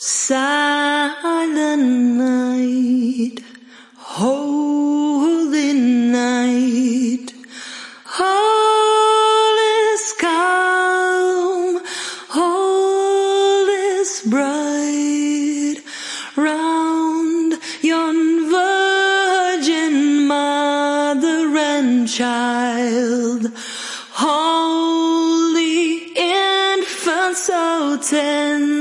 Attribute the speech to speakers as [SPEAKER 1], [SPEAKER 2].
[SPEAKER 1] Silent night, holy night, all is calm, all is bright, round yon virgin mother and child, holy infant so tender.